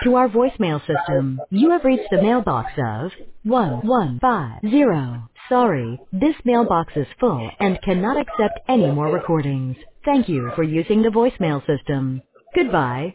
to our voicemail system. You have reached the mailbox of 1150. Sorry, this mailbox is full and cannot accept any more recordings. Thank you for using the voicemail system. Goodbye.